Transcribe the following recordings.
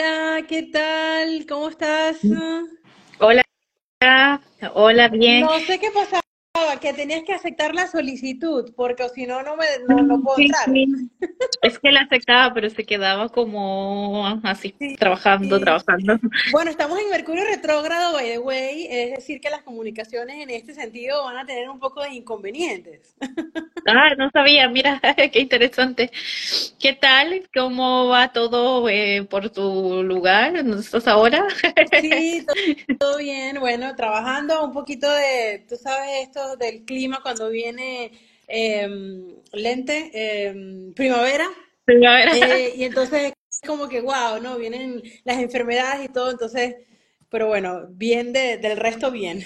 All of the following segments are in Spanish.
Hola, ¿qué tal? ¿Cómo estás? Hola, hola, bien. No sé qué pasaba, que tenías que aceptar la solicitud, porque si no, no puedo Sí, entrar. sí. Es que la aceptaba, pero se quedaba como así, Sí, trabajando, sí. trabajando. Bueno, estamos en Mercurio retrógrado, by the way, es decir, que las comunicaciones en este sentido van a tener un poco de inconvenientes. Ah, no sabía, mira, qué interesante. ¿Qué tal? ¿Cómo va todo por tu lugar? ¿Dónde estás ahora? Sí, todo bien, bueno, trabajando un poquito de, tú sabes, esto del clima cuando viene lente, primavera. Primavera. Y entonces es como que, wow, ¿no? Vienen las enfermedades y todo, entonces, pero bueno, bien del resto bien.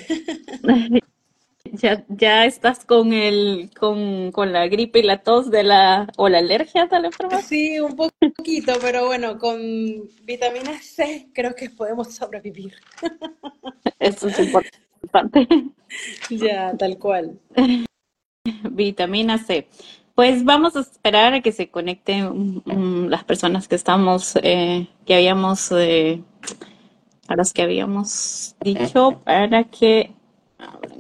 Ya estás con con la gripe y la tos o la alergia de la enfermedad. Sí, un poquito, pero bueno, con vitamina C creo que podemos sobrevivir. Eso es importante. Ya, tal cual. Vitamina C. Pues vamos a esperar a que se conecten las personas que que habíamos, a las que habíamos dicho, para que hablen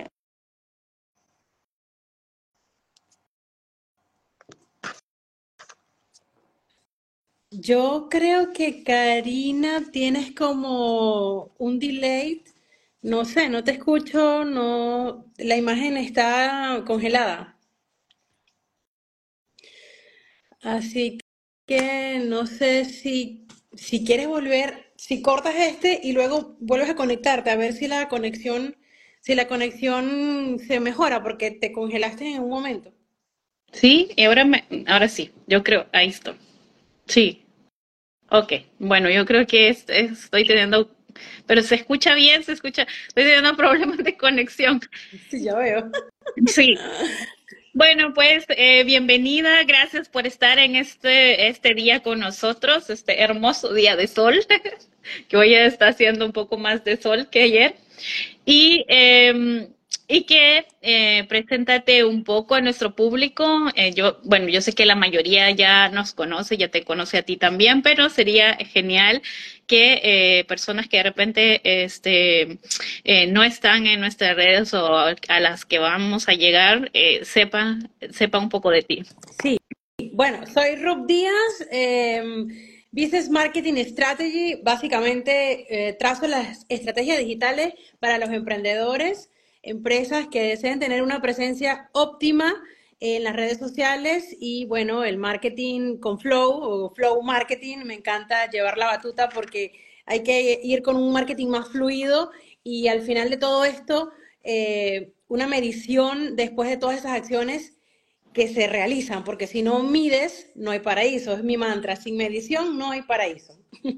Yo creo que Karina tienes como un delay, no sé, no te escucho, no, la imagen está congelada. Así que no sé si quieres volver, si cortas este y luego vuelves a conectarte, a ver si la conexión se mejora, porque te congelaste en un momento. Sí, y ahora sí, yo creo, ahí estoy. Sí, ok. Bueno, yo creo que estoy teniendo, pero se escucha bien, estoy teniendo problemas de conexión. Sí, ya veo. Sí. Bueno, pues bienvenida, gracias por estar en este día con nosotros, este hermoso día de sol, que hoy está haciendo un poco más de sol que ayer. Y, y que preséntate un poco a nuestro público. Bueno, yo sé que la mayoría ya nos conoce, ya te conoce a ti también, pero sería genial que personas que de repente no están en nuestras redes o a las que vamos a llegar sepa un poco de ti. Sí, bueno, soy Ruth Díaz, Business Marketing Strategy. Básicamente trazo las estrategias digitales para los emprendedores, empresas que deseen tener una presencia óptima en las redes sociales y bueno, el marketing con flow o flow marketing. Me encanta llevar la batuta porque hay que ir con un marketing más fluido y al final de todo esto, una medición después de todas esas acciones que se realizan, porque si no mides, no hay paraíso. Es mi mantra, sin medición no hay paraíso.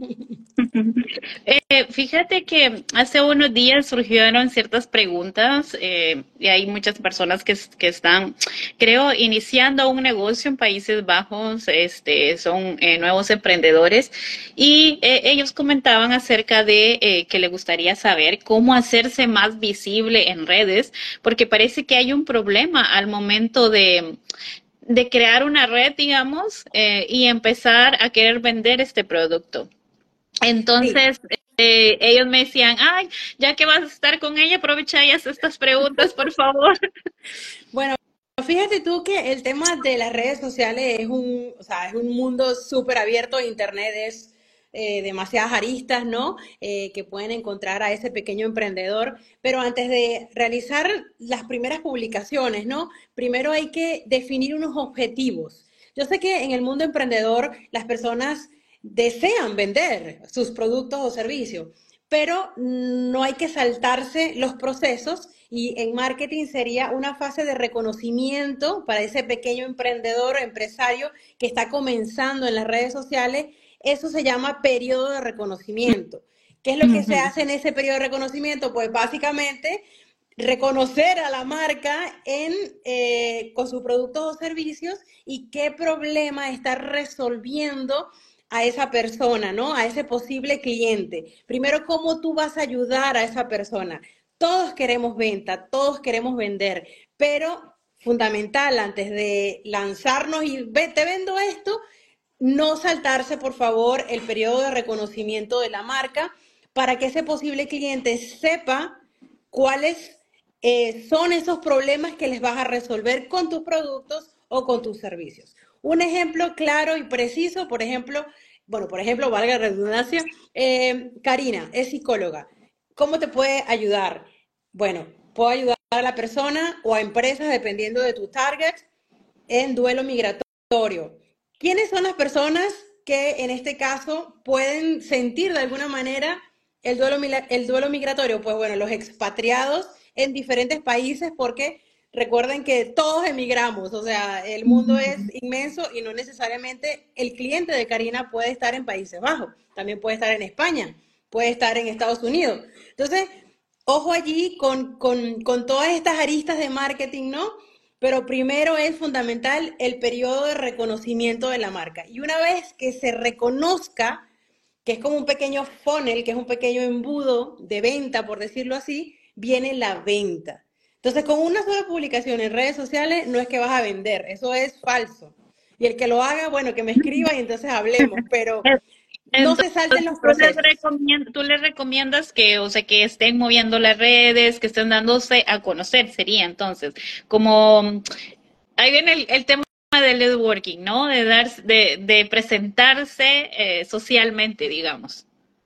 Fíjate que hace unos días surgieron ciertas preguntas y hay muchas personas que están, creo, iniciando un negocio en Países Bajos, son nuevos emprendedores y ellos comentaban acerca de que le gustaría saber cómo hacerse más visible en redes, porque parece que hay un problema al momento de crear una red, digamos, y empezar a querer vender este producto. Sí, Entonces, ellos me decían, ay, ya que vas a estar con ella, aprovecha y haz estas preguntas, por favor. bueno, fíjate tú que el tema de las redes sociales es o sea, es un mundo súper abierto. Internet es demasiadas aristas, ¿no? Que pueden encontrar a ese pequeño emprendedor. Pero antes de realizar las primeras publicaciones, ¿no? Primero hay que definir unos objetivos. Yo sé que en el mundo emprendedor las personas desean vender sus productos o servicios, pero no hay que saltarse los procesos y en marketing sería una fase de reconocimiento para ese pequeño emprendedor o empresario que está comenzando en las redes sociales. Eso se llama periodo de reconocimiento. ¿Qué es lo que se Ujú. hace en ese periodo de reconocimiento? Pues básicamente reconocer a la marca con sus productos o servicios y qué problema está resolviendo a esa persona, ¿no? A ese posible cliente. Primero, ¿cómo tú vas a ayudar a esa persona? Todos queremos venta, todos queremos vender, pero fundamental antes de lanzarnos y te vendo esto, no saltarse, por favor, el periodo de reconocimiento de la marca para que ese posible cliente sepa cuáles son esos problemas que les vas a resolver con tus productos o con tus servicios. Un ejemplo claro y preciso, por ejemplo, bueno, por ejemplo, valga la redundancia, Karina es psicóloga. ¿Cómo te puede ayudar? Bueno, puedo ayudar a la persona o a empresas, dependiendo de tu target, en duelo migratorio. ¿Quiénes son las personas que en este caso pueden sentir de alguna manera el duelo migratorio? Pues bueno, los expatriados en diferentes países, porque recuerden que todos emigramos, o sea, el mundo es inmenso y no necesariamente el cliente de Karina puede estar en Países Bajos, también puede estar en España, puede estar en Estados Unidos. Entonces, ojo allí con todas estas aristas de marketing, ¿no? Pero primero es fundamental el periodo de reconocimiento de la marca. Y una vez que se reconozca, que es como un pequeño funnel, que es un pequeño embudo de venta, por decirlo así, viene la venta. Entonces, con una sola publicación en redes sociales no es que vas a vender, eso es falso. Y el que lo haga, bueno, que me escriba y entonces hablemos, pero no se Entonces, salten los procesos. tú les recomiendas que, o sea, que estén moviendo las redes, que estén dándose a conocer, sería entonces, como ahí viene el tema del networking, ¿no? De presentarse socialmente, digamos.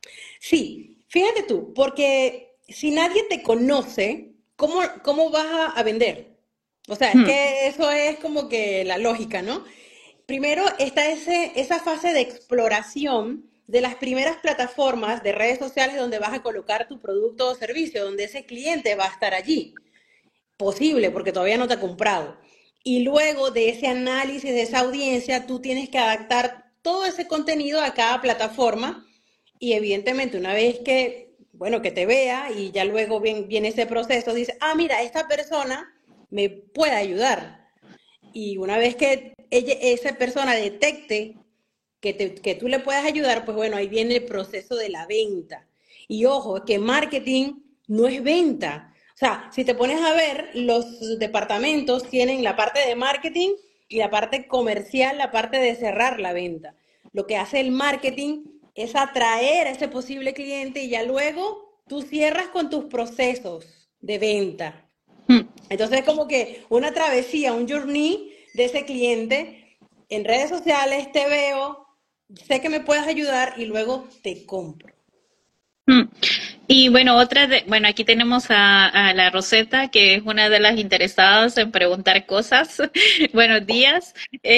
Sí, fíjate tú, porque si nadie te conoce, ¿cómo vas a vender? O sea, es Hmm. que eso es como que la lógica, ¿no? Primero está esa fase de exploración de las primeras plataformas de redes sociales donde vas a colocar tu producto o servicio, donde ese cliente va a estar allí. Posible, porque todavía no te ha comprado. Y luego de ese análisis de esa audiencia, tú tienes que adaptar todo ese contenido a cada plataforma y evidentemente una vez que, bueno, que te vea y ya luego viene ese proceso, dice, ah, mira, esta persona me puede ayudar. Y una vez que esa persona detecte que tú le puedas ayudar, pues bueno, ahí viene el proceso de la venta. Y ojo, que marketing no es venta. O sea, si te pones a ver, los departamentos tienen la parte de marketing y la parte comercial, la parte de cerrar la venta. Lo que hace el marketing es atraer a ese posible cliente y ya luego tú cierras con tus procesos de venta. Hmm. Entonces es como que una travesía, un journey de ese cliente. En redes sociales te veo, sé que me puedes ayudar y luego te compro. Hmm. Y bueno, bueno, aquí tenemos a la Rosetta, que es una de las interesadas en preguntar cosas. Buenos días.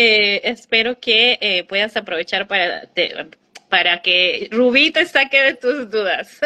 Espero que puedas aprovechar para que Rubí te saque de tus dudas.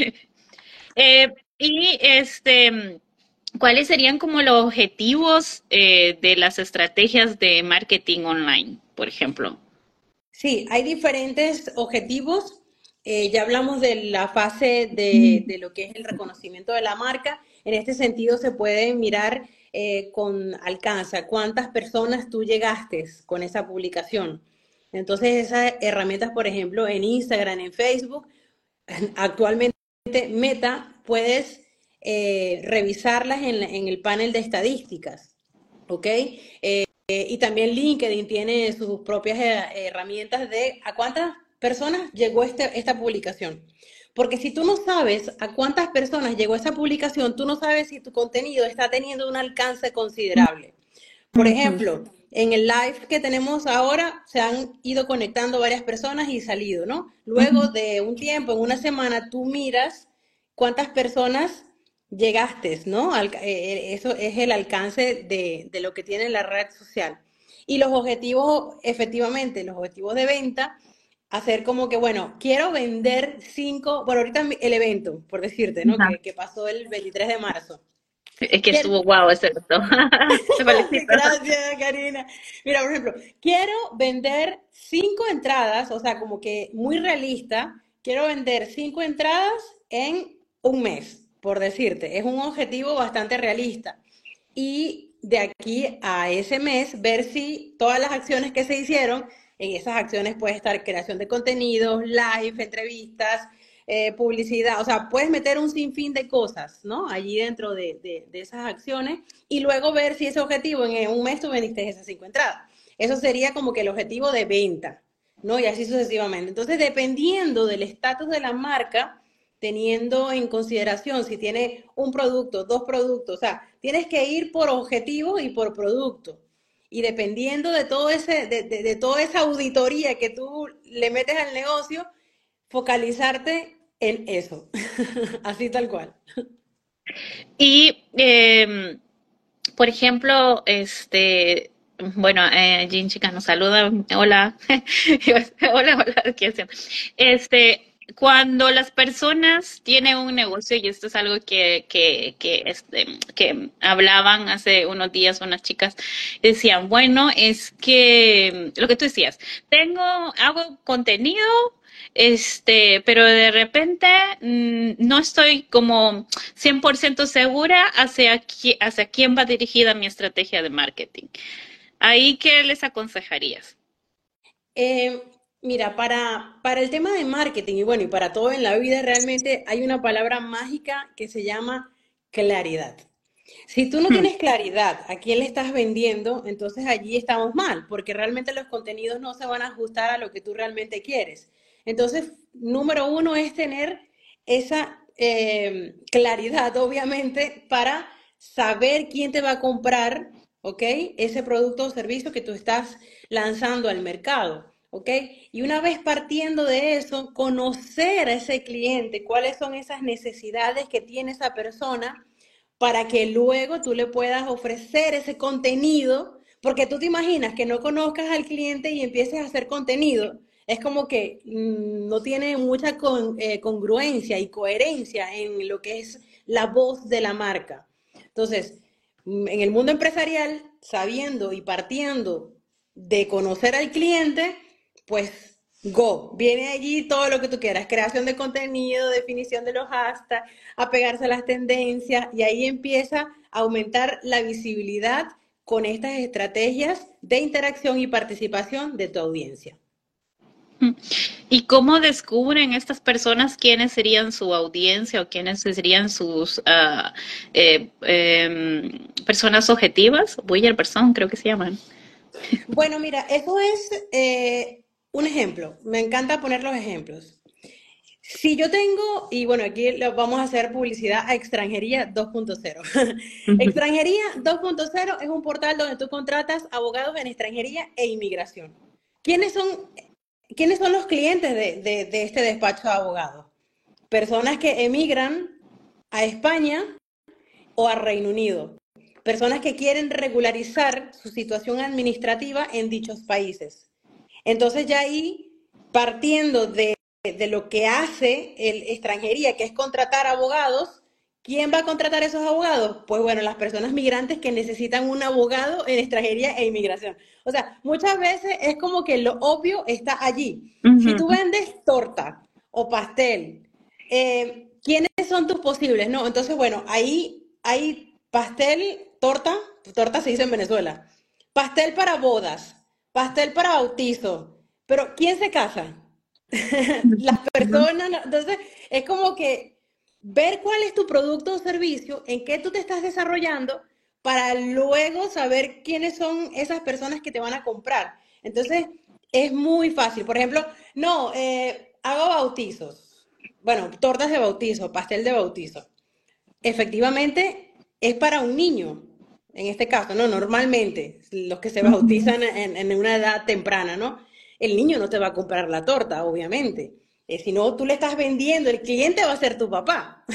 Y ¿cuáles serían como los objetivos de las estrategias de marketing online, por ejemplo? Sí, hay diferentes objetivos. Ya hablamos de la fase de lo que es el reconocimiento de la marca. En este sentido, se puede mirar con alcance a cuántas personas tú llegaste con esa publicación. Entonces, esas herramientas, por ejemplo, en Instagram, en Facebook, actualmente Meta, puedes revisarlas en el panel de estadísticas, ¿ok? Y también LinkedIn tiene sus propias herramientas de a cuántas personas llegó esta publicación. Porque si tú no sabes a cuántas personas llegó esa publicación, tú no sabes si tu contenido está teniendo un alcance considerable. Por Ujú. ejemplo, en el live que tenemos ahora se han ido conectando varias personas y salido, ¿no? Luego de un tiempo, en una semana, tú miras cuántas personas llegaste, ¿no? Eso es el alcance de lo que tiene la red social. Y los objetivos, efectivamente, los objetivos de venta, hacer como que, bueno, quiero vender 5, bueno, ahorita el evento, por decirte, ¿no? Que pasó el 23 de marzo. Es que Quiero, estuvo guau ese reto. Te felicito. Gracias, Karina. Mira, por ejemplo, quiero vender 5 entradas, o sea, como que muy realista, quiero vender 5 entradas en un mes, por decirte. Es un objetivo bastante realista. Y de aquí a ese mes, ver si todas las acciones que se hicieron, en esas acciones puede estar creación de contenidos, live, entrevistas, publicidad, o sea, puedes meter un sinfín de cosas, ¿no? Allí dentro de esas acciones y luego ver si ese objetivo en un mes tú vendiste esas 5 entradas. Eso sería como que el objetivo de venta. ¿no? Y así sucesivamente. Entonces, dependiendo del estatus de la marca, teniendo en consideración si tiene un producto, dos productos, o sea, tienes que ir por objetivo y por producto. Y dependiendo de todo de toda esa auditoría que tú le metes al negocio, focalizarte en eso. Así tal cual. Y, por ejemplo, bueno, Jean Chica nos saluda. Hola. Hola, hola. ¿Qué hacen? Cuando las personas tienen un negocio, y esto es algo que hablaban hace unos días unas chicas, decían, bueno, es que lo que tú decías, hago contenido, pero de repente no estoy como 100% segura hacia quién va dirigida mi estrategia de marketing. ¿Ahí qué les aconsejarías? Eh, Mira, para el tema de marketing y bueno, y para todo en la vida realmente hay una palabra mágica que se llama claridad. Si tú no Hmm. tienes claridad a quién le estás vendiendo, entonces allí estamos mal, porque realmente los contenidos no se van a ajustar a lo que tú realmente quieres. Entonces, número uno es tener esa claridad, obviamente, para saber quién te va a comprar, ¿ok? Ese producto o servicio que tú estás lanzando al mercado, ¿ok? Y una vez partiendo de eso, conocer a ese cliente, cuáles son esas necesidades que tiene esa persona para que luego tú le puedas ofrecer ese contenido, porque tú te imaginas que no conozcas al cliente y empieces a hacer contenido. Es como que no tiene mucha congruencia y coherencia en lo que es la voz de la marca. Entonces, en el mundo empresarial, sabiendo y partiendo de conocer al cliente, pues go, viene allí todo lo que tú quieras, creación de contenido, definición de los hashtags, apegarse a las tendencias y ahí empieza a aumentar la visibilidad con estas estrategias de interacción y participación de tu audiencia. ¿Y cómo descubren estas personas quiénes serían su audiencia o quiénes serían sus personas objetivas? Buyer person, creo que se llaman. Bueno, mira, eso es un ejemplo. Me encanta poner los ejemplos. Si yo tengo, y bueno, aquí vamos a hacer publicidad a Extranjería 2.0. Extranjería 2.0 es un portal donde tú contratas abogados en extranjería e inmigración. ¿Quiénes son, quiénes son los clientes de este despacho de abogados? Personas que emigran a España o a Reino Unido. Personas que quieren regularizar su situación administrativa en dichos países. Entonces ya ahí, partiendo de lo que hace el extranjería, que es contratar abogados, ¿quién va a contratar esos abogados? Pues bueno, las personas migrantes que necesitan un abogado en extranjería e inmigración. O sea, muchas veces es como que lo obvio está allí. Si tú Ujú. vendes torta o pastel, ¿quiénes son tus posibles? No, entonces bueno, ahí hay pastel, torta, torta se dice en Venezuela, pastel para bodas, pastel para bautizo, pero ¿quién se casa? Las personas, entonces es como que ver cuál es tu producto o servicio, en qué tú te estás desarrollando, para luego saber quiénes son esas personas que te van a comprar. Entonces es muy fácil. Por ejemplo, no, hago bautizos. Bueno, tortas de bautizo, pastel de bautizo. Efectivamente, es para un niño, en este caso, ¿no? Normalmente, los que se Ujú. bautizan en una edad temprana, ¿no? El niño no te va a comprar la torta, obviamente. Si no, tú le estás vendiendo, el cliente va a ser tu papá,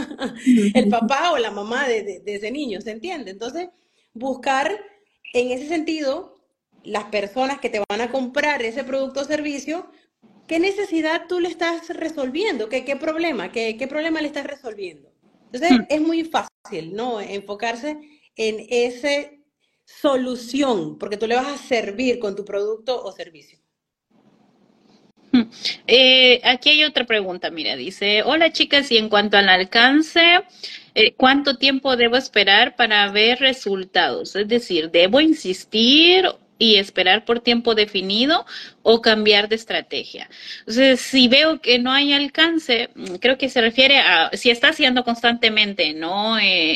el Ujú. papá o la mamá de ese niño, ¿se entiende? Entonces, buscar en ese sentido las personas que te van a comprar ese producto o servicio, ¿qué necesidad tú le estás resolviendo? ¿Qué problema? ¿Qué problema le estás resolviendo? Entonces, es muy fácil, ¿no? Enfocarse en esa solución, porque tú le vas a servir con tu producto o servicio. Aquí hay otra pregunta, mira, dice, hola chicas, y en cuanto al alcance, ¿cuánto tiempo debo esperar para ver resultados? Es decir, ¿debo insistir y esperar por tiempo definido o cambiar de estrategia. Entonces, si veo que no hay alcance, creo que se refiere a si está haciendo constantemente, ¿no?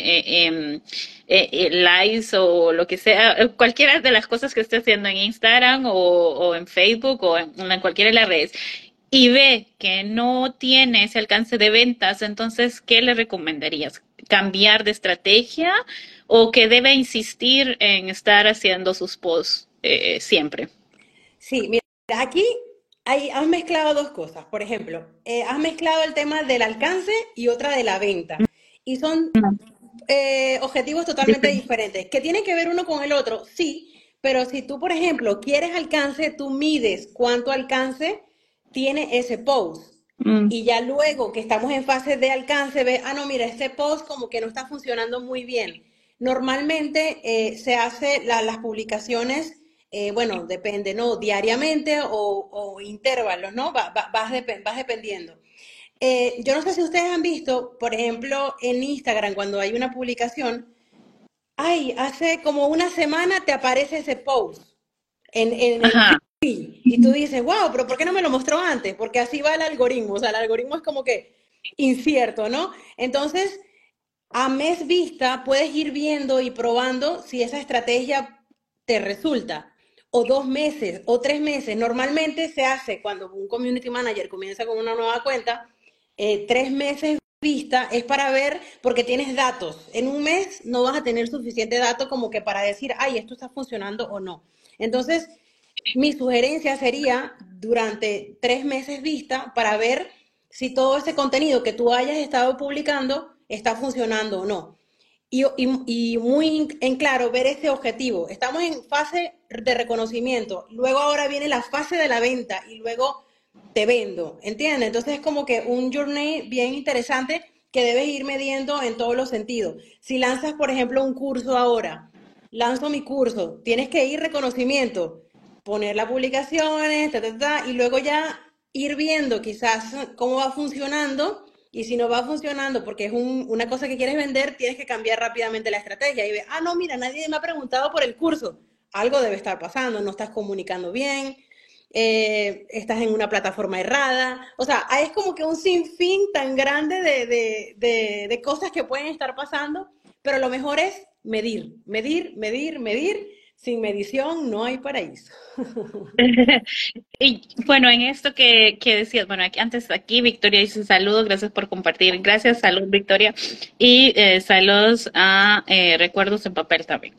Lives o lo que sea, cualquiera de las cosas que esté haciendo en Instagram o en Facebook o en cualquiera de las redes y ve que no tiene ese alcance de ventas, entonces, ¿qué le recomendarías? ¿Cambiar de estrategia o que debe insistir en estar haciendo sus posts siempre? Sí, mira, aquí has mezclado dos cosas. Por ejemplo, has mezclado el tema del alcance y otra de la venta. Y son objetivos totalmente diferentes. ¿Que tienen que ver uno con el otro? Sí, pero si tú, por ejemplo, quieres alcance, tú mides cuánto alcance tiene ese post. Mm, Y ya luego que estamos en fase de alcance, ves, no, mira, este post como que no está funcionando muy bien. Normalmente se hace las publicaciones, bueno, depende, ¿no? Diariamente o intervalos, ¿no? Vas dependiendo. Yo no sé si ustedes han visto, por ejemplo, en Instagram, cuando hay una publicación, ay, hace como una semana te aparece ese post en el ajá. feed y tú dices, wow, pero ¿por qué no me lo mostró antes? Porque así va el algoritmo, o sea, el algoritmo es como que incierto, ¿no? Entonces, a mes vista puedes ir viendo y probando si esa estrategia te resulta. O 2 meses o 3 meses. Normalmente se hace cuando un community manager comienza con una nueva cuenta, 3 meses vista es para ver, porque tienes datos. En un mes no vas a tener suficiente dato como que para decir, ay, esto está funcionando o no. Entonces, mi sugerencia sería durante 3 meses vista para ver si todo ese contenido que tú hayas estado publicando está funcionando o no. Y muy en claro ver ese objetivo. Estamos en fase de reconocimiento, luego ahora viene la fase de la venta y luego te vendo, ¿entiendes? Entonces es como que un journey bien interesante que debes ir midiendo en todos los sentidos. Si lanzas, por ejemplo, un curso ahora, lanzo mi curso, tienes que ir reconocimiento, poner las publicaciones, y luego ya ir viendo quizás cómo va funcionando y si no va funcionando porque es una cosa que quieres vender, tienes que cambiar rápidamente la estrategia y ve, no, mira, nadie me ha preguntado por el curso. Algo debe estar pasando, no estás comunicando bien, estás en una plataforma errada. O sea, es como que un sinfín tan grande de cosas que pueden estar pasando, pero lo mejor es medir, medir, medir, medir. Sin medición no hay paraíso. Y bueno, en esto que decías, bueno, antes aquí Victoria dice saludos, gracias por compartir. Gracias, salud Victoria. Y saludos a Recuerdos en Papel también.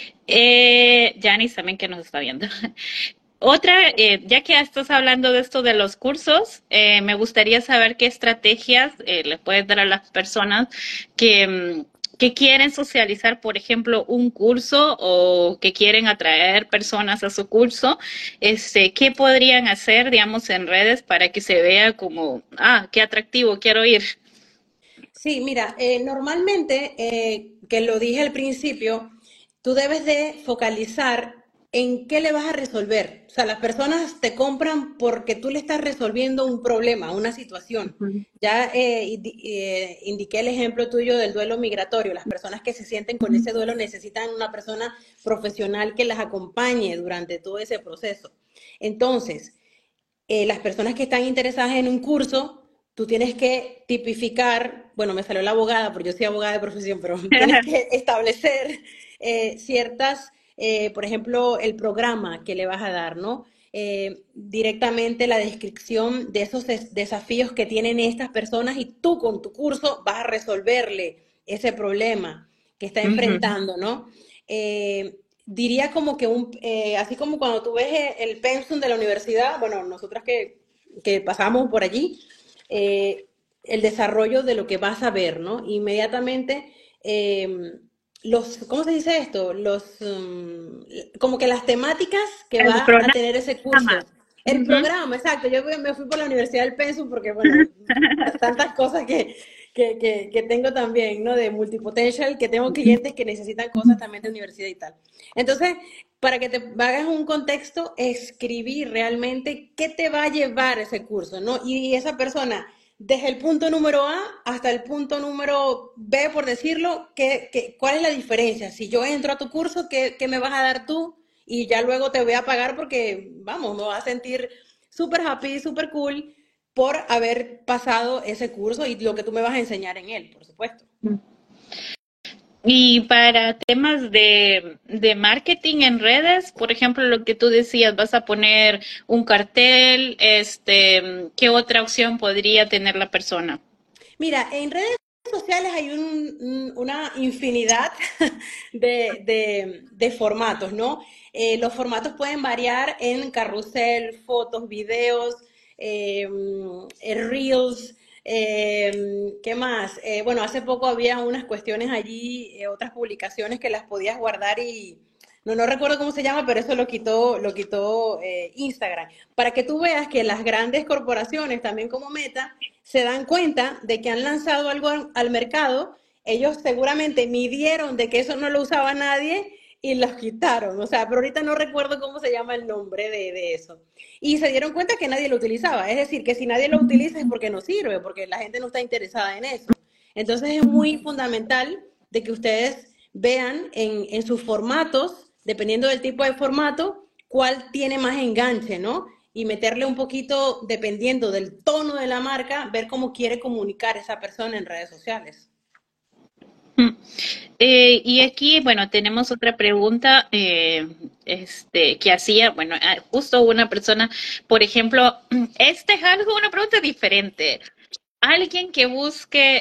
Janice también que nos está viendo. Otra, ya que estás hablando de esto de los cursos, me gustaría saber qué estrategias le puedes dar a las personas que, que quieren socializar, por ejemplo, un curso o que quieren atraer personas a su curso. ¿Qué podrían hacer, digamos, en redes para que se vea como, qué atractivo, quiero ir? Sí, mira, normalmente, que lo dije al principio, tú debes de focalizar en qué le vas a resolver. O sea, las personas te compran porque tú le estás resolviendo un problema, una situación. Ya indiqué el ejemplo tuyo del duelo migratorio. Las personas que se sienten con ese duelo necesitan una persona profesional que las acompañe durante todo ese proceso. Entonces, las personas que están interesadas en un curso, tú tienes que tipificar, bueno, me salió la abogada, porque yo soy abogada de profesión, pero tienes que establecer ciertas, por ejemplo, el programa que le vas a dar, ¿no? Directamente la descripción de esos desafíos que tienen estas personas y tú con tu curso vas a resolverle ese problema que está Ujú. enfrentando, ¿no? Diría como que así como cuando tú ves el pensum de la universidad, bueno, nosotras que pasamos por allí, el desarrollo de lo que vas a ver, ¿no? Inmediatamente, ¿cómo se dice esto? Como que las temáticas que El va a programa. tener ese curso. El Ujú. programa, exacto. Yo me fui por la Universidad del Pensum porque, bueno, tantas cosas que tengo también, ¿no? De multipotential, que tengo clientes que necesitan cosas también de universidad y tal. Entonces, para que te hagas un contexto, escribir realmente qué te va a llevar ese curso, ¿no? Y esa persona, desde el punto número A hasta el punto número B, por decirlo, ¿cuál es la diferencia? Si yo entro a tu curso, ¿qué me vas a dar tú? y ya luego te voy a pagar porque, vamos, me vas a sentir súper happy, súper cool por haber pasado ese curso y lo que tú me vas a enseñar en él, por supuesto. Y para temas de marketing en redes, por ejemplo, lo que tú decías, vas a poner un cartel, ¿qué otra opción podría tener la persona? Mira, en redes sociales hay una infinidad de formatos, ¿no? Los formatos pueden variar en carrusel, fotos, videos, reels, ¿qué más? Bueno, hace poco había unas cuestiones allí, otras publicaciones que las podías guardar y no recuerdo cómo se llama, pero eso lo quitó Instagram. Para que tú veas que las grandes corporaciones, también como Meta, se dan cuenta de que han lanzado algo al mercado, ellos seguramente midieron de que eso no lo usaba nadie y los quitaron. O sea, pero ahorita no recuerdo cómo se llama el nombre de eso. Y se dieron cuenta que nadie lo utilizaba. Es decir, que si nadie lo utiliza es porque no sirve, porque la gente no está interesada en eso. Entonces es muy fundamental de que ustedes vean en sus formatos, dependiendo del tipo de formato, cuál tiene más enganche, ¿no? Y meterle un poquito, dependiendo del tono de la marca, ver cómo quiere comunicar esa persona en redes sociales. Mm. Y aquí, bueno, tenemos otra pregunta que hacía, bueno, justo una persona, por ejemplo, este es algo, una pregunta diferente. Alguien que busque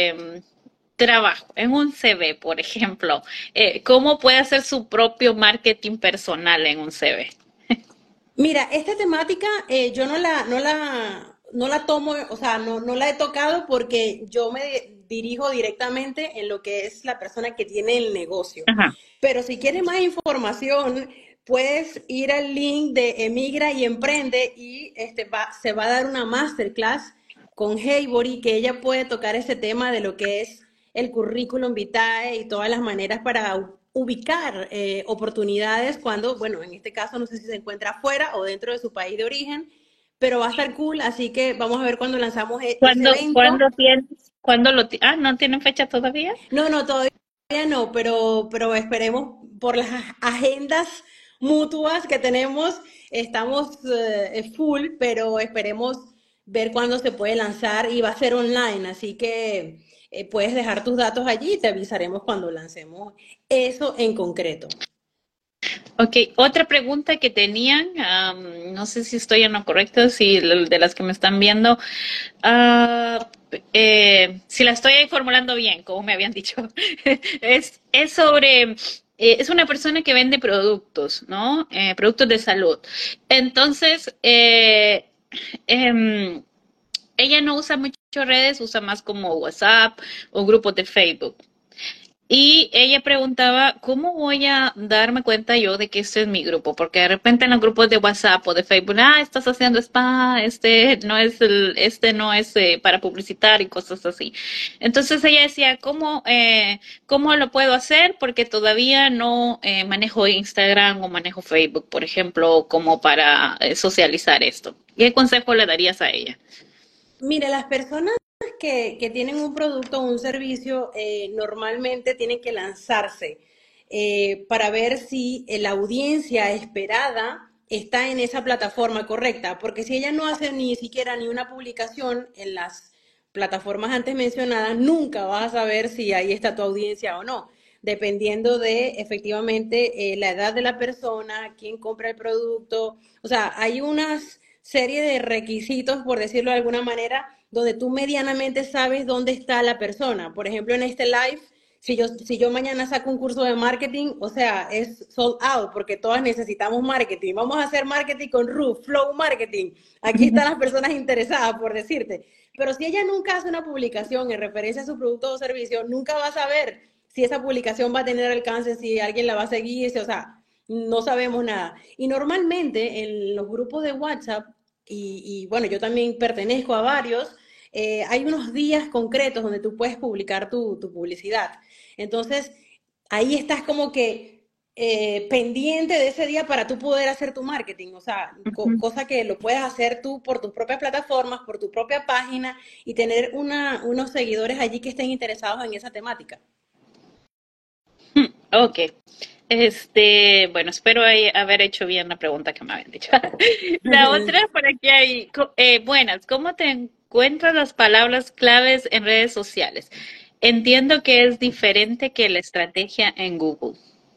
trabajo en un CV, por ejemplo, ¿cómo puede hacer su propio marketing personal en un CV? Mira, esta temática yo no la tomo, o sea, no la he tocado porque yo me dirijo directamente en lo que es la persona que tiene el negocio. Ajá. Pero si quieres más información, puedes ir al link de Emigra y Emprende y se va a dar una masterclass con Heybury que ella puede tocar ese tema de lo que es el currículum vitae y todas las maneras para ubicar oportunidades cuando, bueno, en este caso no sé si se encuentra afuera o dentro de su país de origen, pero va a estar cool, así que vamos a ver cuando lanzamos ese evento. ¿No tienen fecha todavía? No, todavía no, pero esperemos por las agendas mutuas que tenemos, estamos full, pero esperemos ver cuándo se puede lanzar y va a ser online, así que puedes dejar tus datos allí y te avisaremos cuando lancemos eso en concreto. Ok, otra pregunta que tenían, no sé si estoy en lo correcto, si de las que me están viendo, ah, si la estoy formulando bien, como me habían dicho, es sobre, es una persona que vende productos, ¿no? Productos de salud. Entonces, em, ella no usa mucho redes, usa más como WhatsApp o grupos de Facebook. Y ella preguntaba, ¿cómo voy a darme cuenta yo de que este es mi grupo? Porque de repente en los grupos de WhatsApp o de Facebook, estás haciendo spa, este no es para publicitar y cosas así. Entonces ella decía, ¿cómo lo puedo hacer? Porque todavía no manejo Instagram o manejo Facebook, por ejemplo, como para socializar esto. ¿Qué consejo le darías a ella? Mire, las personas que tienen un producto o un servicio normalmente tienen que lanzarse para ver si la audiencia esperada está en esa plataforma correcta, porque si ella no hace ni siquiera ni una publicación en las plataformas antes mencionadas, nunca vas a saber si ahí está tu audiencia o no, dependiendo de efectivamente la edad de la persona, quién compra el producto, o sea, hay unas serie de requisitos, por decirlo de alguna manera, donde tú medianamente sabes dónde está la persona. Por ejemplo, en este live, si yo mañana saco un curso de marketing, o sea, es sold out, porque todas necesitamos marketing. Vamos a hacer marketing con Roof, Flow Marketing. Aquí están las personas interesadas, por decirte. Pero si ella nunca hace una publicación en referencia a su producto o servicio, nunca va a saber si esa publicación va a tener alcance, si alguien la va a seguir, o sea, no sabemos nada. Y normalmente en los grupos de WhatsApp, y bueno, yo también pertenezco a varios, hay unos días concretos donde tú puedes publicar tu publicidad. Entonces, ahí estás como que pendiente de ese día para tú poder hacer tu marketing, o sea, cosa que lo puedes hacer tú por tus propias plataformas, por tu propia página y tener unos seguidores allí que estén interesados en esa temática. Ok. Bueno, espero haber hecho bien la pregunta que me habían dicho. La otra, por aquí hay, buenas, ¿cómo te encuentras las palabras claves en redes sociales? Entiendo que es diferente que la estrategia en Google.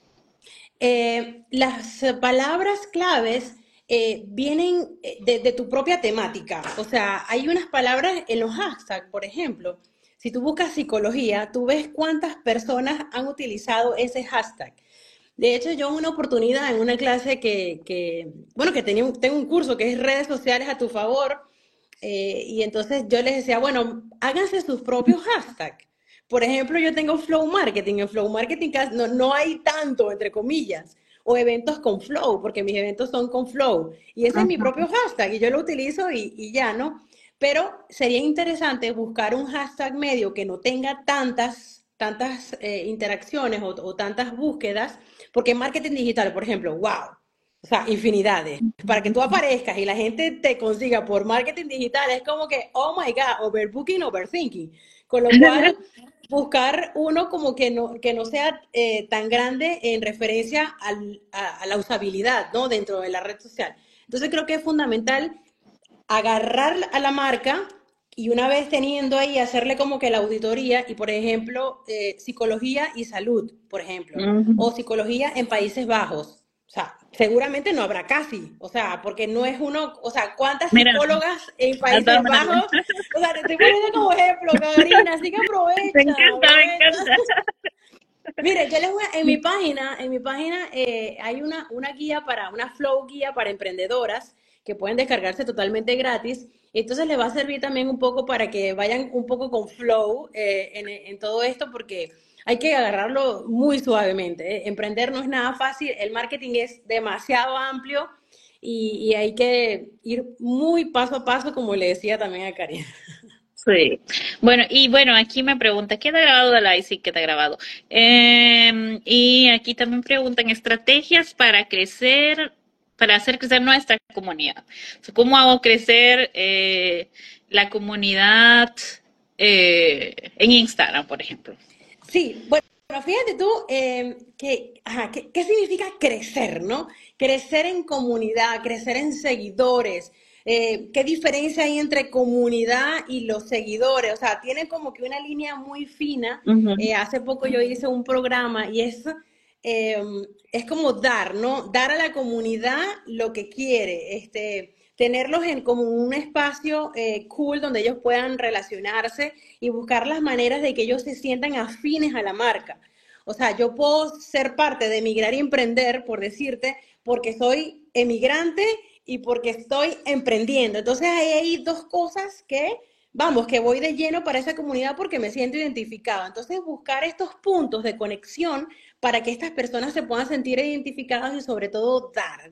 Las palabras claves vienen de tu propia temática. O sea, hay unas palabras en los hashtags, por ejemplo. Si tú buscas psicología, tú ves cuántas personas han utilizado ese hashtag. De hecho, yo en una oportunidad, en una clase bueno, que tengo un curso que es redes sociales a tu favor, y entonces yo les decía, bueno, háganse sus propios hashtags. Por ejemplo, yo tengo Flow Marketing. En Flow Marketing no hay tanto, entre comillas, o eventos con Flow, porque mis eventos son con Flow. Y ese es mi propio hashtag y yo lo utilizo y ya, ¿no? Pero sería interesante buscar un hashtag medio que no tenga tantas interacciones o tantas búsquedas, porque en marketing digital, por ejemplo, wow, o sea, infinidades. Para que tú aparezcas y la gente te consiga por marketing digital es como que, oh my God, overbooking, overthinking. Con lo cual, buscar uno como que no sea tan grande en referencia a la usabilidad, ¿no? Dentro de la red social. Entonces creo que es fundamental agarrar a la marca y una vez teniendo ahí, hacerle como que la auditoría y, por ejemplo, psicología y salud, por ejemplo, Ujú. o psicología en Países Bajos. O sea, seguramente no habrá casi, o sea, porque no es uno, o sea, ¿cuántas Mira, psicólogas en las dos Países me Bajos? O sea, te estoy poniendo como ejemplo, Karina, así que Me aprovecha, encanta, me aprovecha. encanta. Mire, en mi página hay una guía una flow guía para emprendedoras que pueden descargarse totalmente gratis. Entonces les va a servir también un poco para que vayan un poco con flow en todo esto porque hay que agarrarlo muy suavemente. Emprender no es nada fácil, el marketing es demasiado amplio y hay que ir muy paso a paso, como le decía también a Karina. Sí. Bueno, y bueno, aquí me pregunta, ¿qué te ha grabado de la sí, ¿qué te ha grabado? Y aquí también preguntan estrategias para crecer, para hacer crecer nuestra comunidad. O sea, ¿cómo hago crecer la comunidad en Instagram, por ejemplo? Sí, bueno, fíjate tú ¿qué significa crecer, no? Crecer en comunidad, crecer en seguidores. ¿Qué diferencia hay entre comunidad y los seguidores? O sea, tiene como que una línea muy fina. Ujú, Hace poco yo hice un programa y eh, es como dar, ¿no? Dar a la comunidad lo que quiere, tenerlos en como un espacio cool donde ellos puedan relacionarse y buscar las maneras de que ellos se sientan afines a la marca. O sea, yo puedo ser parte de Emigrar y Emprender, por decirte, porque soy emigrante y porque estoy emprendiendo. Entonces hay dos cosas vamos, que voy de lleno para esa comunidad porque me siento identificado. Entonces buscar estos puntos de conexión para que estas personas se puedan sentir identificadas y sobre todo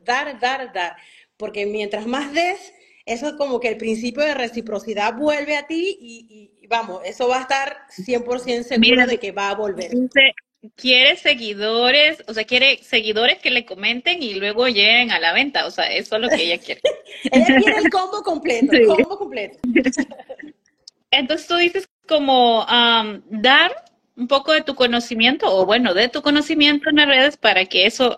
dar. Porque mientras más des, eso es como que el principio de reciprocidad vuelve a ti y vamos, eso va a estar 100% mira, seguro de que va a volver. dice, quiere seguidores, o sea, quiere seguidores que le comenten y luego lleguen a la venta, o sea, eso es lo que ella quiere. Ella quiere el combo completo, el Sí. combo completo. Entonces tú dices como dar un poco de tu conocimiento, o bueno, de tu conocimiento en las redes para que eso,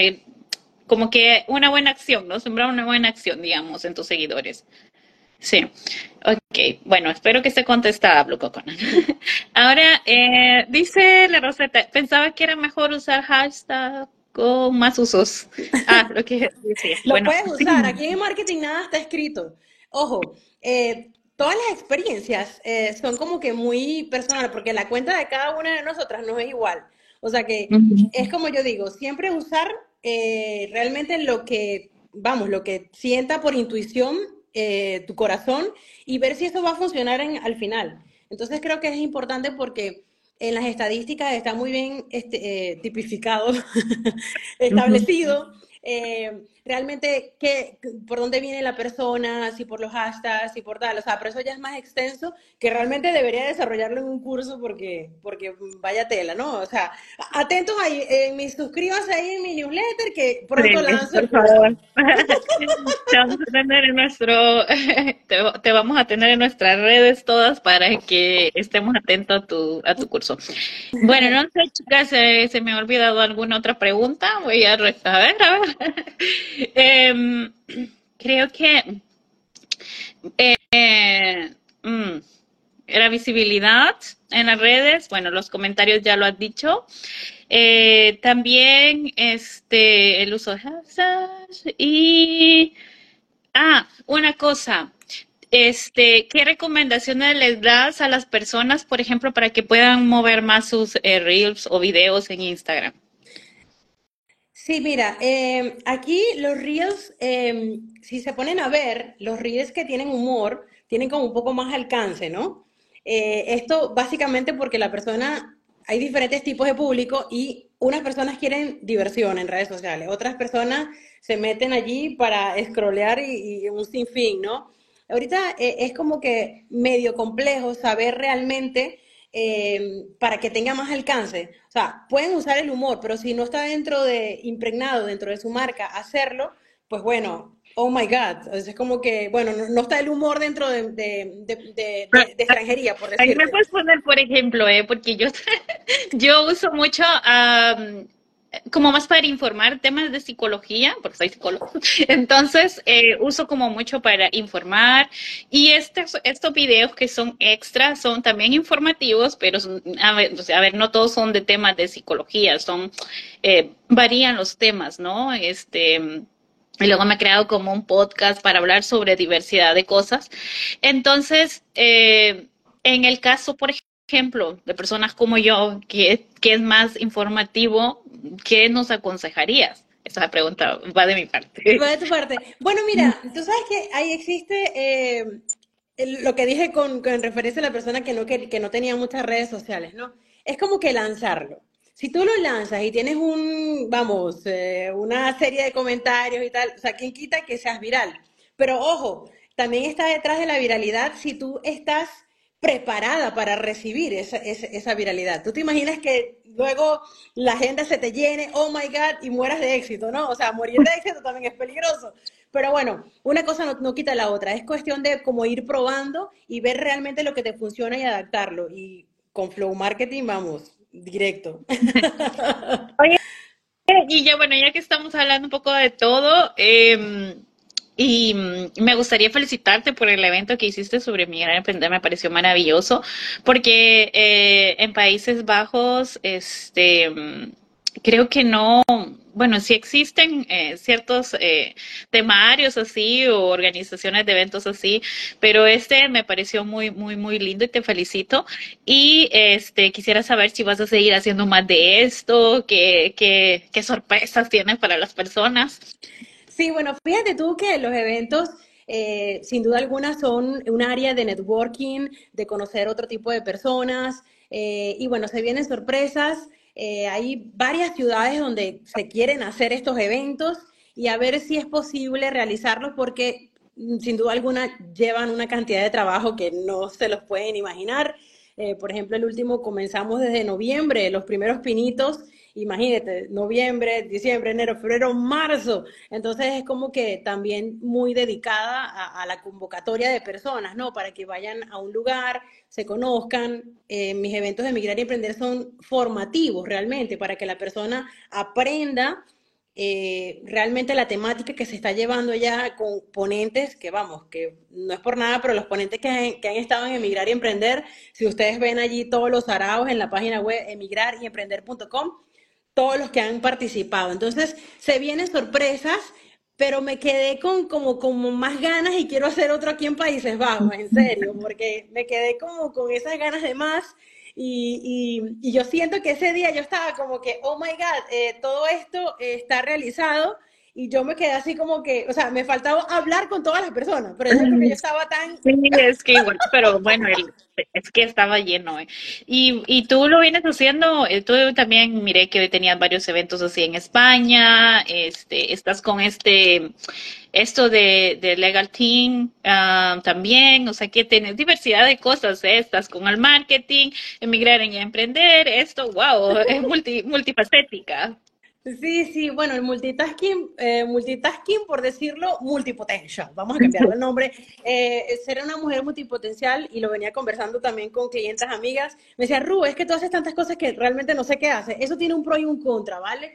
como que una buena acción, ¿no? Sembrar una buena acción, digamos, en tus seguidores. Sí. Ok, bueno, espero que esté contestada, Blue Coconut. Ahora, dice la Rosetta, pensaba que era mejor usar hashtag con más usos. Ah, lo que decía. Lo Bueno, puedes sí. usar. Aquí en marketing nada está escrito. Ojo, todas las experiencias son como que muy personales, porque la cuenta de cada una de nosotras no es igual. O sea que es Ujú. como yo digo, siempre usar realmente vamos, lo que sienta por intuición tu corazón y ver si eso va a funcionar al final. Entonces creo que es importante porque en las estadísticas está muy bien tipificado, Ujú. establecido realmente por dónde viene la persona, si por los hashtags, si por tal, o sea, pero eso ya es más extenso que realmente debería desarrollarlo en un curso porque vaya tela, ¿no? O sea, atentos ahí, suscríbanse ahí en mi newsletter que pronto Prende, lanzo el por curso. favor. Te vamos a tener en te vamos a tener en nuestras redes todas para que estemos atentos a tu curso. Bueno, no sé, chicas, se me ha olvidado alguna otra pregunta. Voy a ver, a ver. Em, creo que eh, mm, la visibilidad en las redes, bueno, los comentarios ya lo has dicho. También el uso de hashtags y una cosa. ¿Qué recomendaciones les das a las personas, por ejemplo, para que puedan mover más sus reels o videos en Instagram? Sí, mira, aquí los reels, si se ponen a ver, los reels que tienen humor, tienen como un poco más alcance, ¿no? Esto básicamente porque la persona, hay diferentes tipos de público y unas personas quieren diversión en redes sociales, otras personas se meten allí para scrollear y un sinfín, ¿no? Ahorita es como que medio complejo saber realmente para que tenga más alcance. O sea, pueden usar el humor, pero si no está impregnado dentro de su marca, hacerlo, pues bueno, oh my God. Es como que, bueno, no está el humor dentro de extranjería, por Ahí me decirte. puedes poner, por ejemplo, porque yo, yo uso mucho como más para informar temas de psicología, porque soy psicólogo. Entonces, uso como mucho para informar. Y estos videos que son extras son también informativos, pero a ver, o sea, a ver, no todos son de temas de psicología, varían los temas, ¿no? Y luego me he creado como un podcast para hablar sobre diversidad de cosas. Entonces, en el caso, por ejemplo, de personas como yo, que es más informativo, ¿qué nos aconsejarías? Esa pregunta va de mi parte. Va de tu parte. Bueno, mira, tú sabes que ahí existe lo que dije con referencia a la persona que no tenía muchas redes sociales, ¿no? Es como que lanzarlo. Si tú lo lanzas y tienes vamos, una serie de comentarios y tal, o sea, ¿quién quita que seas viral? Pero ojo, también está detrás de la viralidad si tú estás preparada para recibir esa viralidad. ¿Tú te imaginas que luego la agenda se te llene, oh my God, y mueras de éxito, ¿no? O sea, morir de éxito también es peligroso. Pero bueno, una cosa no quita la otra. Es cuestión de como ir probando y ver realmente lo que te funciona y adaptarlo. Y con Flow Marketing, vamos, directo. Oye, y ya bueno, ya que estamos hablando un poco de todo, me gustaría felicitarte por el evento que hiciste sobre migrar a emprender, me pareció maravilloso, porque en Países Bajos, creo que no, bueno, sí existen ciertos temarios así o organizaciones de eventos así, pero este me pareció muy, muy, muy lindo y te felicito. Y quisiera saber si vas a seguir haciendo más de esto, qué sorpresas tienes para las personas. Sí, bueno, fíjate tú que los eventos, sin duda alguna, son un área de networking, de conocer otro tipo de personas, y bueno, se vienen sorpresas. Hay varias ciudades donde se quieren hacer estos eventos y a ver si es posible realizarlos porque sin duda alguna llevan una cantidad de trabajo que no se los pueden imaginar. Por ejemplo, el último comenzamos desde noviembre, los primeros pinitos. Imagínate, noviembre, diciembre, enero, febrero, marzo. Entonces es como que también muy dedicada a la convocatoria de personas, ¿no? Para que vayan a un lugar, se conozcan. Mis eventos de Migrar y Emprender son formativos realmente, para que la persona aprenda realmente la temática que se está llevando ya con ponentes que vamos, que no es por nada, pero los ponentes que han estado en Emigrar y Emprender, si ustedes ven allí todos los araos en la página web emigraryemprender.com, todos los que han participado. Entonces, se vienen sorpresas, pero me quedé como más ganas y quiero hacer otro aquí en Países Bajos, en serio, porque me quedé como con esas ganas de más y yo siento que ese día yo estaba como que, oh my God, todo esto está realizado y yo me quedé así como que, o sea, me faltaba hablar con todas las personas, pero era porque yo estaba tan... Sí, es que igual, pero bueno, es que estaba lleno. Y tú lo vienes haciendo, tú también miré que tenías varios eventos así en España, estás con esto de Legal Team también, o sea que tienes diversidad de cosas, ¿eh? Estás con el marketing, emigrar y emprender, esto, wow, es multifacética. Sí, sí, bueno, el multitasking, por decirlo, multipotential, vamos a cambiarle el nombre, ser una mujer multipotencial, y lo venía conversando también con clientes, amigas, me decía, Ru, es que tú haces tantas cosas que realmente no sé qué haces, eso tiene un pro y un contra, ¿vale?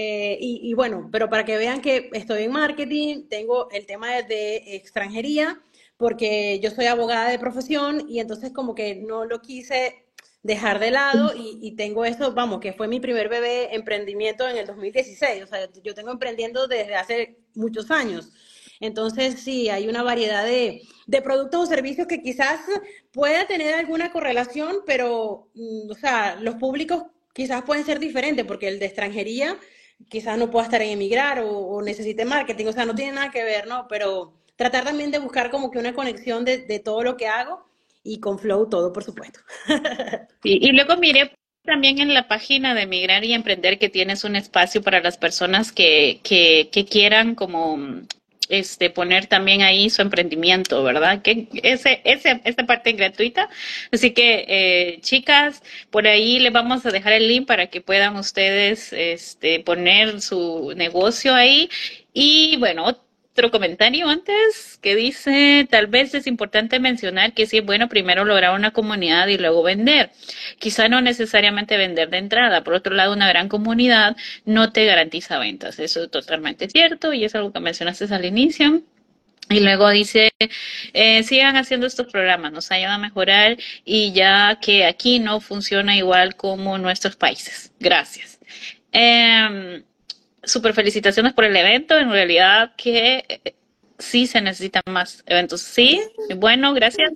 Y bueno, pero para que vean que estoy en marketing, tengo el tema de extranjería, porque yo soy abogada de profesión y entonces como que no lo quise dejar de lado, y tengo eso, vamos, que fue mi primer bebé emprendimiento en el 2016, o sea, yo tengo emprendiendo desde hace muchos años. Entonces, sí, hay una variedad de productos o servicios que quizás pueda tener alguna correlación, pero, o sea, los públicos quizás pueden ser diferentes, porque el de extranjería quizás no pueda estar en emigrar o necesite marketing, o sea, no tiene nada que ver, ¿no? Pero tratar también de buscar como que una conexión de todo lo que hago, y con Flow todo, por supuesto. Y luego miré también en la página de Migrar y Emprender que tienes un espacio para las personas que quieran como poner también ahí su emprendimiento, ¿verdad? Que esa parte es gratuita. Así que, chicas, por ahí les vamos a dejar el link para que puedan ustedes poner su negocio ahí. Y bueno, otro comentario antes que dice, tal vez es importante mencionar que sí es bueno primero lograr una comunidad y luego vender. Quizá no necesariamente vender de entrada. Por otro lado, una gran comunidad no te garantiza ventas. Eso es totalmente cierto y es algo que mencionaste al inicio. Y luego dice, sigan haciendo estos programas, nos ayudan a mejorar y ya que aquí no funciona igual como en nuestros países. Gracias. Super felicitaciones por el evento. En realidad que sí se necesitan más eventos. Sí, bueno, gracias.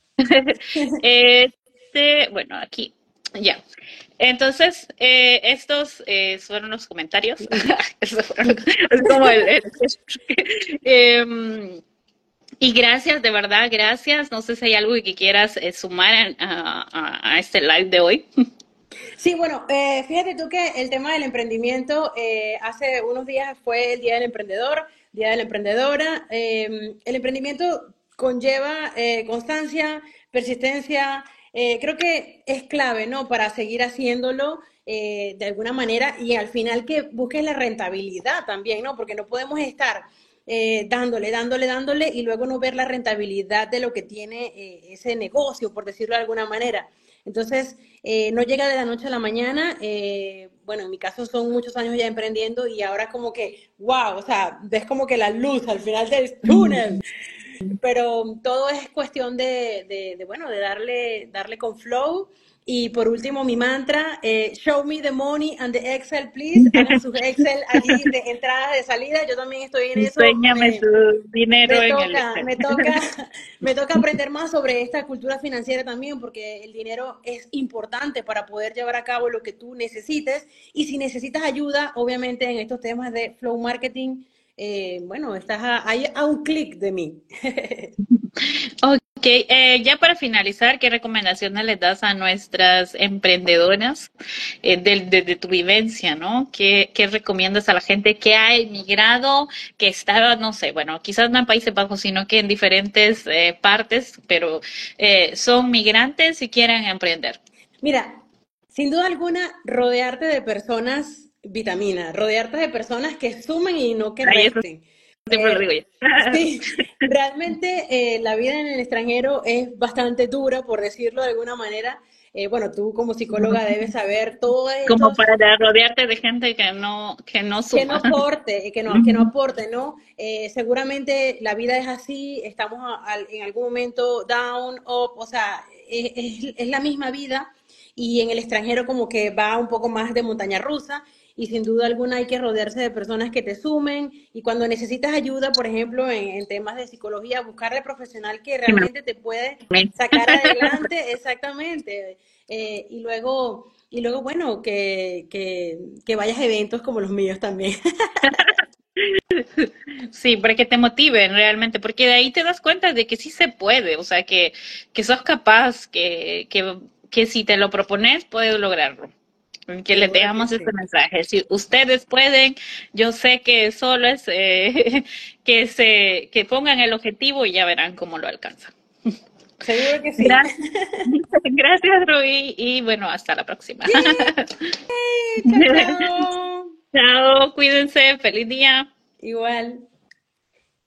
Bueno, aquí, ya. Entonces, estos fueron los comentarios. Es como Em, y gracias, de verdad, gracias. No sé si hay algo que quieras sumar a este live de hoy. Sí, bueno, fíjate tú que el tema del emprendimiento, hace unos días fue el Día del Emprendedor, Día de la Emprendedora. El emprendimiento conlleva constancia, persistencia, creo que es clave, ¿no? Para seguir haciéndolo de alguna manera, y al final que busques la rentabilidad también, ¿no? Porque no podemos estar dándole, y luego no ver la rentabilidad de lo que tiene ese negocio, por decirlo de alguna manera. Entonces, no llega de la noche a la mañana. Bueno, en mi caso son muchos años ya emprendiendo, y ahora como que, wow, o sea, ves como que la luz al final del túnel. Pero todo es cuestión bueno, de darle con flow. Y por último, mi mantra, show me the money and the Excel, please. Hagan sus Excel allí de entrada, de salida. Yo también estoy en eso. Enséñame tu dinero Me en el toca, Excel. me toca, me toca aprender más sobre esta cultura financiera también, porque el dinero es importante para poder llevar a cabo lo que tú necesites. Y si necesitas ayuda, obviamente en estos temas de flow marketing, bueno, estás ahí a un clic de mí. Ok, ya para finalizar, ¿qué recomendaciones les das a nuestras emprendedoras de tu vivencia, ¿no? ¿Qué recomiendas a la gente que ha emigrado, que está, no sé, bueno, quizás no en Países Bajos, sino que en diferentes partes, pero son migrantes y quieren emprender? Mira, sin duda alguna, rodearte de personas vitamina, rodearte de personas que sumen y no que Ahí eso resten. siempre lo Eh, digo yo. sí, realmente la vida en el extranjero es bastante dura, por decirlo de alguna manera. Bueno, tú como psicóloga debes saber todos Como estos para rodearte de gente que no que no suma. aporte, que no aporte, ¿no? Seguramente la vida es así, estamos en algún momento down, up, o sea, es la misma vida, y en el extranjero como que va un poco más de montaña rusa, y sin duda alguna hay que rodearse de personas que te sumen, y cuando necesitas ayuda, por ejemplo, en temas de psicología, buscar al profesional que realmente te puede sacar adelante, exactamente. Y luego, bueno, que vayas a eventos como los míos también. Sí, para que te motiven realmente, porque de ahí te das cuenta de que sí se puede, o sea, que sos capaz, que si te lo propones, puedes lograrlo. Que les Seguro que dejamos este sí. mensaje. Si ustedes pueden, yo sé que solo es que pongan el objetivo y ya verán cómo lo alcanzan. Seguro que sí. Gracias, gracias, Rui, y bueno, hasta la próxima. Yay, chao, chao. Chao, cuídense, feliz día. Igual.